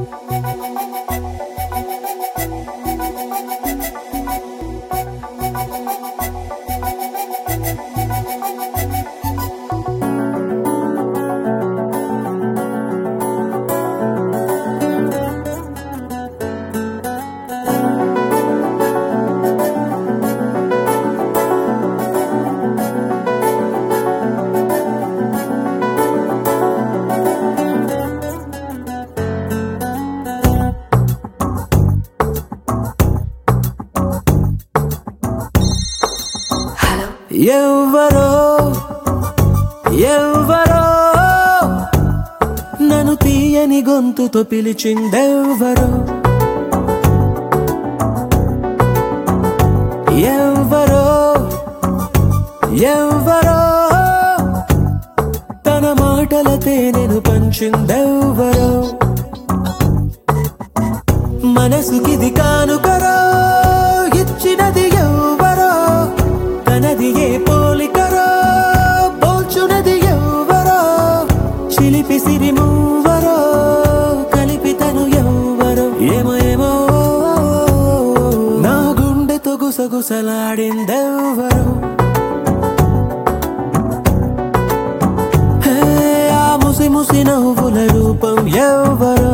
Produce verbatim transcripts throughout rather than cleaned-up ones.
ఎవ్వరో ఎవ్వరో నన్ను తీయని గొంతుతో పిలిచిందెవ్వరో ఎవ్వరో ఎవ్వరో తన మాటల తేనెను పంచిందెవ్వరో మనసుకిది కానుకరో ఇచ్చినది ఎవ్వరో తనది ఏ పోలికరో పోల్చునది ఎవ్వరో చిలిపి సిరి మూవరో కలిపి తను ఎవ్వరో ఏమో ఏమో నా గుండెతో గుసగుసలాడిందెవ్వరో ఆ ముసి ముసి నవ్వుల రూపం ఎవ్వరో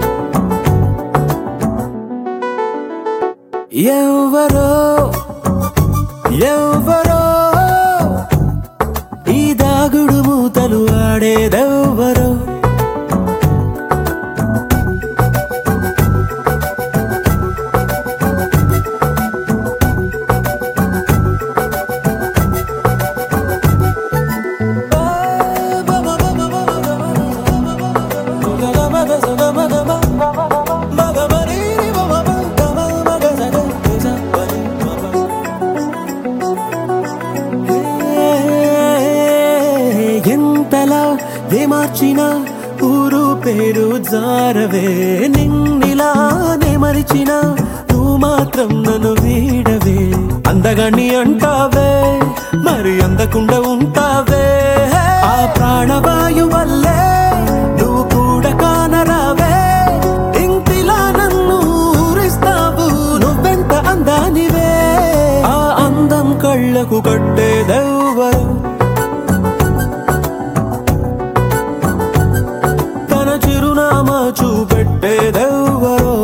ఎవ్వరో ఎవ్వరో ఈ దాగుడు మూతలు ఆడేదెవ్వరో ఎంతలా ఏ మార్చినా ఊరు పేరు జారవే నిన్నిలా నే మరిచినా నువ్వు మాత్రం నన్ను వీడవే అందగాన్ని అంటావే మరి అందకుండా ఉంటావే ఆ ప్రాణవాయు వల్లే నువ్వు కూడా కానరావే ఇంటిలా నన్ను ఊరిస్తావు నువ్వెంత అందానివే ఆ అందం కళ్ళకు కట్టేదెవ్వరు చిరునామా చూపెట్టేదెవ్వరో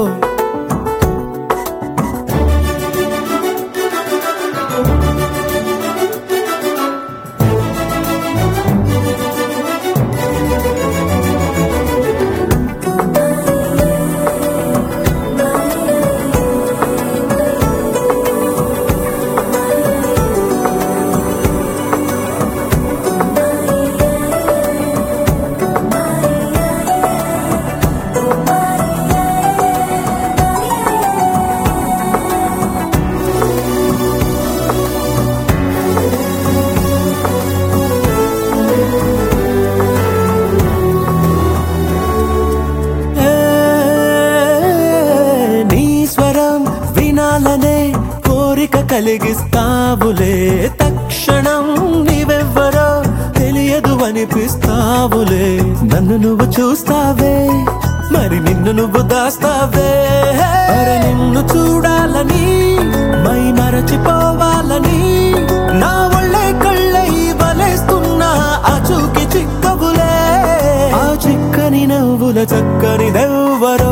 కోరిక కలిగిస్తావులే తక్షణం నీవెవ్వరో తెలియదు అనిపిస్తావులే నన్ను నువ్వు చూస్తావే మరి నిన్ను నువ్వు దాస్తావే అరే నిన్ను చూడాలని మై మరచిపోవాలని నా ఒళ్ళే కళ్ళై వలేస్తున్నా ఆ చూకి చిక్కవులే ఆ చిక్కని నవ్వుల చక్కనిదెవ్వరో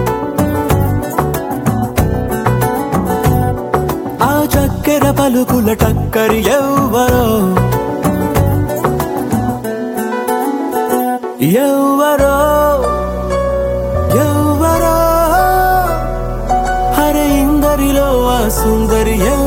చక్కెర పలుకుల టక్కరి ఎవ్వరో ఎవ్వరో ఎవ్వరో హరే ఇందరిలో ఆ సుందరి